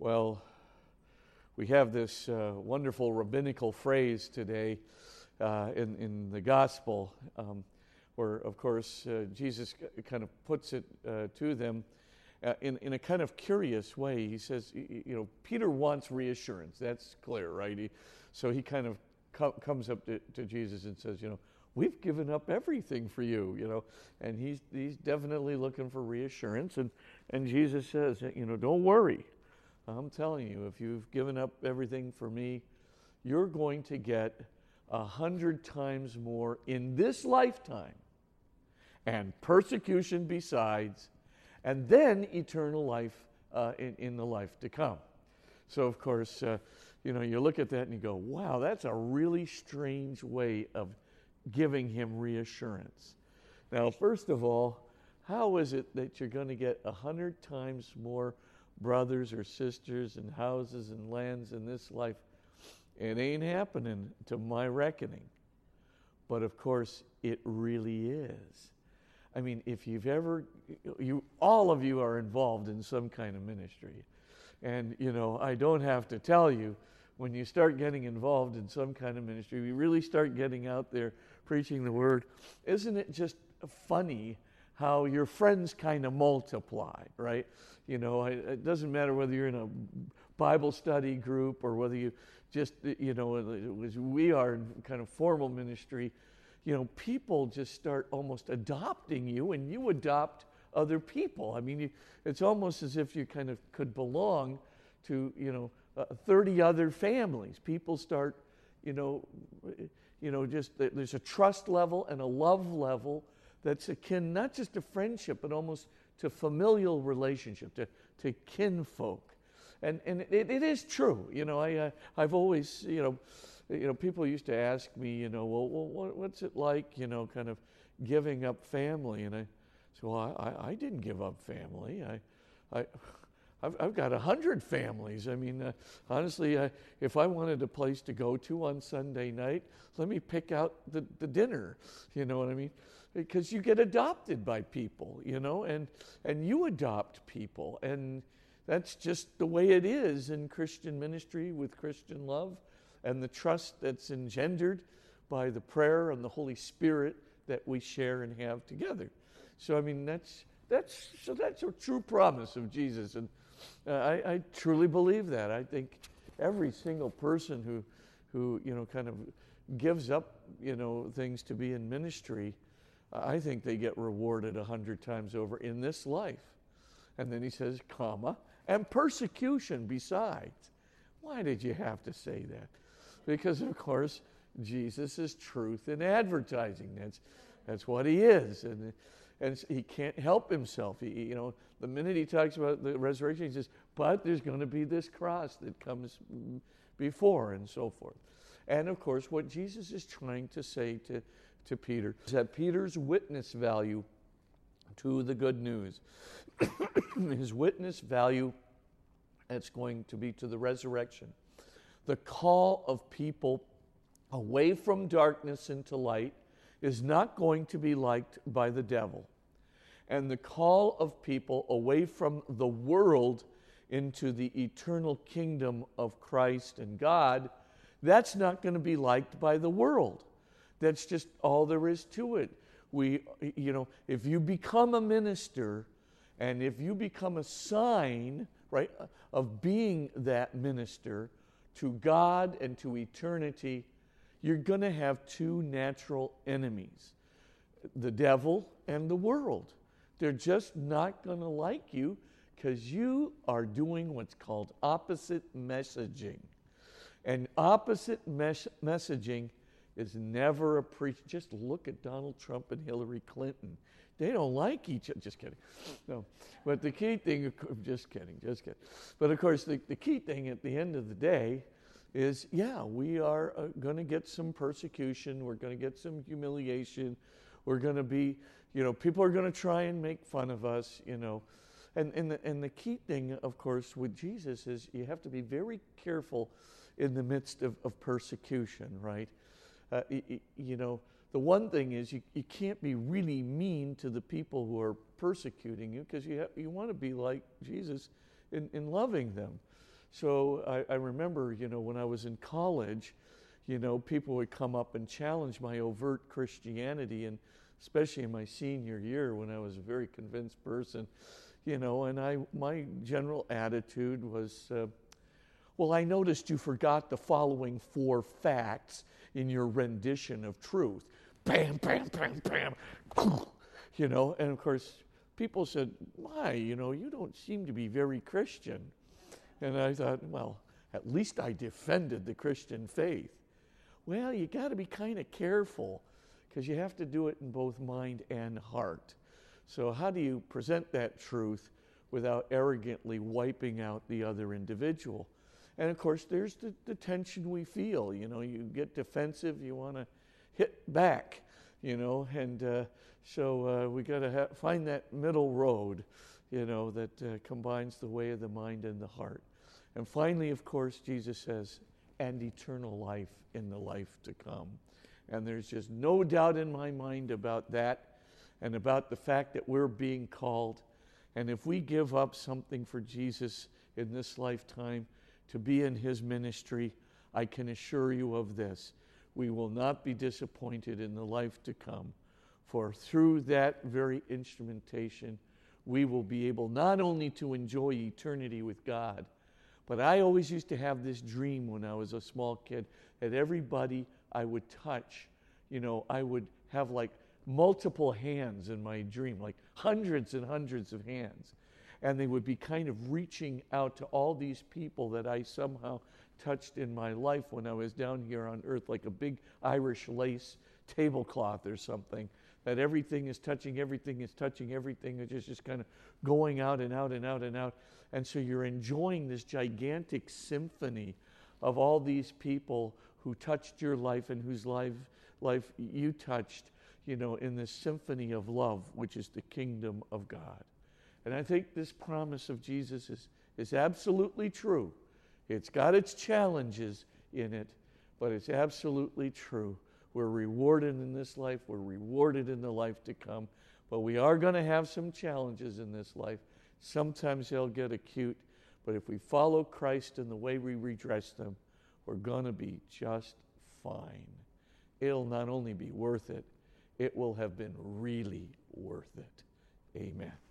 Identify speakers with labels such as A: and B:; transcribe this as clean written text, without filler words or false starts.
A: Well, we have this wonderful rabbinical phrase today in the gospel where, of course, Jesus kind of puts it to them in a kind of curious way. He says, Peter wants reassurance. That's clear, right? So he kind of comes up to Jesus and says, we've given up everything for you, and he's definitely looking for reassurance. And Jesus says, don't worry. I'm telling you, if you've given up everything for me, you're going to get 100 times more in this lifetime, and persecution besides, and then eternal life in the life to come. So, of course, you look at that and you go, wow, that's a really strange way of giving him reassurance. Now, first of all, how is it that you're going to get 100 times more brothers or sisters and houses and lands in this life? It ain't happening to my reckoning. But of course, it really is. I mean, if you've ever, all of you are involved in some kind of ministry. And, I don't have to tell you, when you start getting involved in some kind of ministry, we really start getting out there preaching the word. Isn't it just funny how your friends kind of multiply, right? It doesn't matter whether you're in a Bible study group or whether you just, as we are in kind of formal ministry, people just start almost adopting you, and you adopt other people. I mean, it's almost as if you kind of could belong to, 30 other families. People start, just there's a trust level and a love level that's akin not just to friendship, but almost to familial relationship, to kinfolk. And it is true. I've always, people used to ask me, well, what's it like, kind of giving up family? And I said, well, I didn't give up family. I've got 100 families. I mean, honestly, if I wanted a place to go to on Sunday night, let me pick out the dinner. You know what I mean? Because you get adopted by people, and you adopt people. And that's just the way it is in Christian ministry with Christian love and the trust that's engendered by the prayer and the Holy Spirit that we share and have together. So, I mean, that's a true promise of Jesus. And I truly believe that. I think every single person who kind of gives up, things to be in ministry, I think they get rewarded 100 times over in this life. And then he says, and persecution besides. Why did you have to say that? Because, of course, Jesus is truth in advertising. That's what he is. And he can't help himself. The minute he talks about the resurrection, he says, but there's going to be this cross that comes before, and so forth. And, of course, what Jesus is trying to say to Peter is that Peter's witness value to the good news, his witness value, that's going to be to the resurrection. The call of people away from darkness into light is not going to be liked by the devil. And the call of people away from the world into the eternal kingdom of Christ and God, that's not going to be liked by the world. That's just all there is to it. If you become a minister, and if you become a sign, right, of being that minister to God and to eternity, you're going to have two natural enemies, the devil and the world. They're just not going to like you because you are doing what's called opposite messaging. And opposite messaging is never appreciated. Just look at Donald Trump and Hillary Clinton. They don't like each other. Just kidding. No. But the key thing, just kidding. But of course, the key thing at the end of the day is, we are going to get some persecution. We're going to get some humiliation. We're going to be, people are going to try and make fun of us, And the key thing, of course, with Jesus is you have to be very careful in the midst of persecution, right? The one thing is you can't be really mean to the people who are persecuting you because you want to be like Jesus in loving them. So I remember, when I was in college, people would come up and challenge my overt Christianity, and especially in my senior year when I was a very convinced person, and my general attitude was, well, I noticed you forgot the following 4 facts in your rendition of truth. Bam, bam, bam, bam, and of course, people said, why, you don't seem to be very Christian. And I thought, well, at least I defended the Christian faith. Well, you got to be kind of careful because you have to do it in both mind and heart. So how do you present that truth without arrogantly wiping out the other individual? And of course, there's the tension we feel. You get defensive, you want to hit back, and so we got to find that middle road, that combines the way of the mind and the heart. And finally, of course, Jesus says, and eternal life in the life to come. And there's just no doubt in my mind about that and about the fact that we're being called. And if we give up something for Jesus in this lifetime to be in his ministry, I can assure you of this. We will not be disappointed in the life to come. For through that very instrumentation, we will be able not only to enjoy eternity with God, but I always used to have this dream when I was a small kid that everybody I would touch, I would have like multiple hands in my dream, like hundreds and hundreds of hands. And they would be kind of reaching out to all these people that I somehow touched in my life when I was down here on earth, like a big Irish lace tablecloth or something, that everything is touching everything, it's just kind of going out and out and out and out. And so you're enjoying this gigantic symphony of all these people who touched your life and whose life you touched, in this symphony of love, which is the kingdom of God. And I think this promise of Jesus is absolutely true. It's got its challenges in it, but it's absolutely true. We're rewarded in this life. We're rewarded in the life to come. But we are going to have some challenges in this life. Sometimes they'll get acute. But if we follow Christ in the way we redress them, we're going to be just fine. It'll not only be worth it, it will have been really worth it. Amen.